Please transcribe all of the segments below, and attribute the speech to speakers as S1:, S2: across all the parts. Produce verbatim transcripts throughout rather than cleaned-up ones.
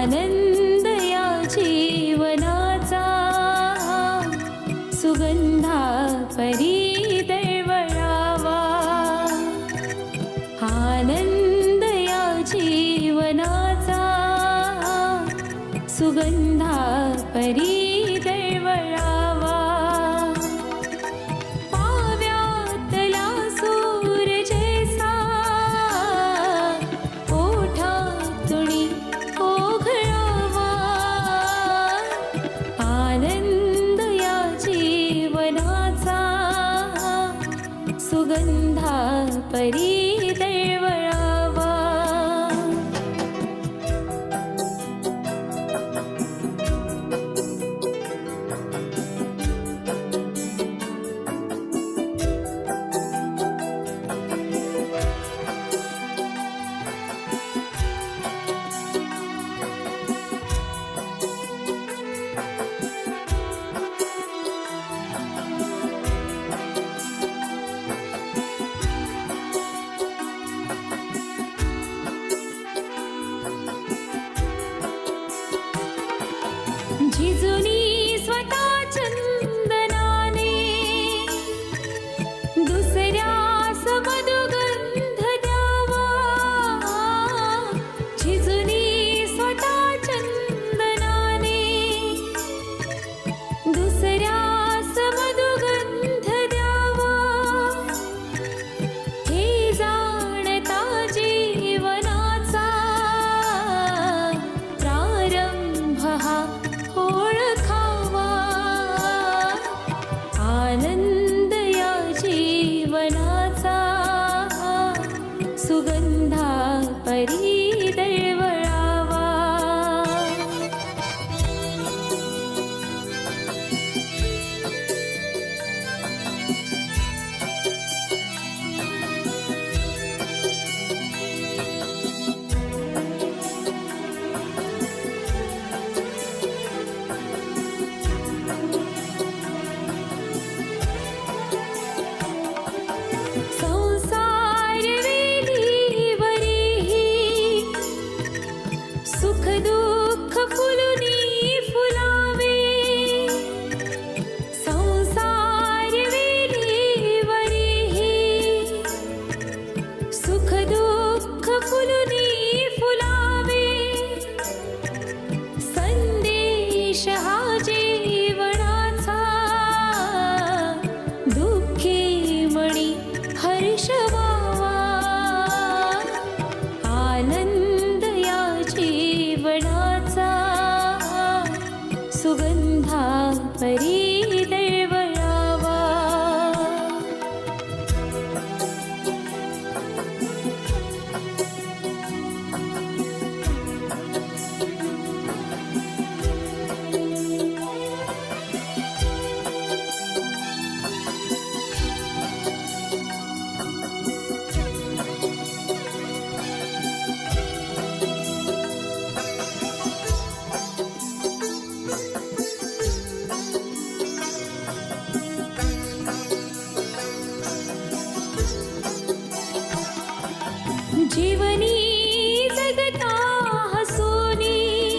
S1: आनंद या जीवनाचा सुगंधा परी दळवळावा, आनंद या जीवनाचा सुगंधा परी दळवळावा. पाव्यातला सूरजेसा ओठातुणी ओघळावा, आनंद या जीवनाचा सुगंधा परी दळवळावा. झिजुनी स्वतः चंदनाने दुसऱ्यास मधुगंध द्यावा, झिजुनी स्वतः चंदनाने दुसऱ्यास मधुगंध द्यावा. हे जाणता जीवनाचा प्रारंभ हा ओळखावा, आनंद या जीवनाचा सुगंधा परी दळवळावा. संसार वेलीवरीही सुख दुःख फुलुनी फुलावे, संसार वेलीवरीही सुख दुःख फुलुनी फुलावे. संदेश हा जीवनाचा दुःखी मणी हर्ष व्हावा, आनंद या जीवनाचा सुगंधा परी दळवळावा. जीवनी जगता हसूनी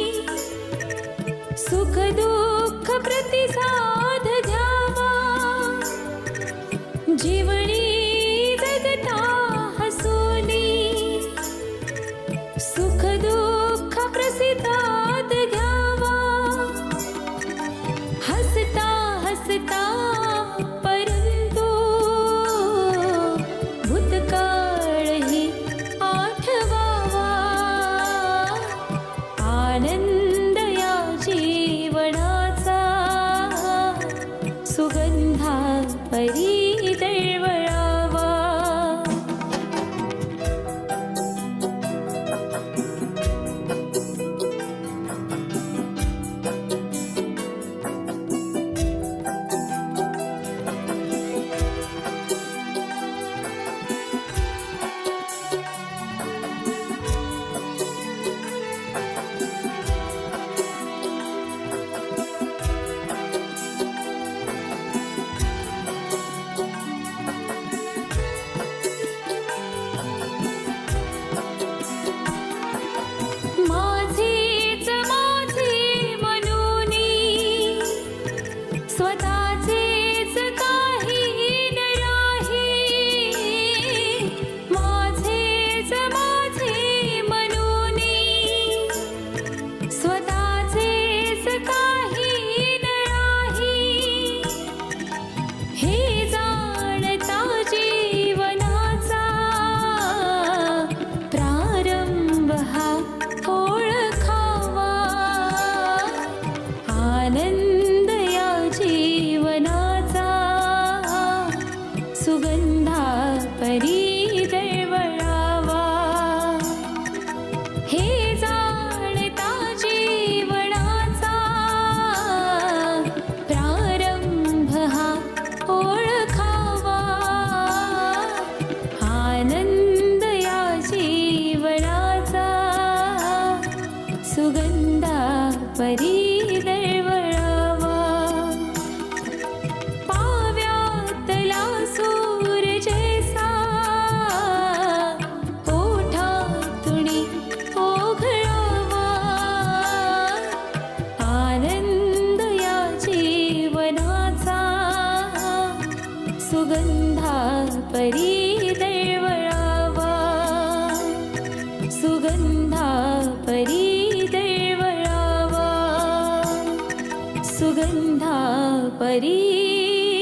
S1: सुख दुःख प्रतिसाद द्यावा, जीवनी जगता हसूनी सुख दुःख प्रतिसाद घ्यावा. हसता हसता परंतु भूतकाळ ही आठवा, गंधा परी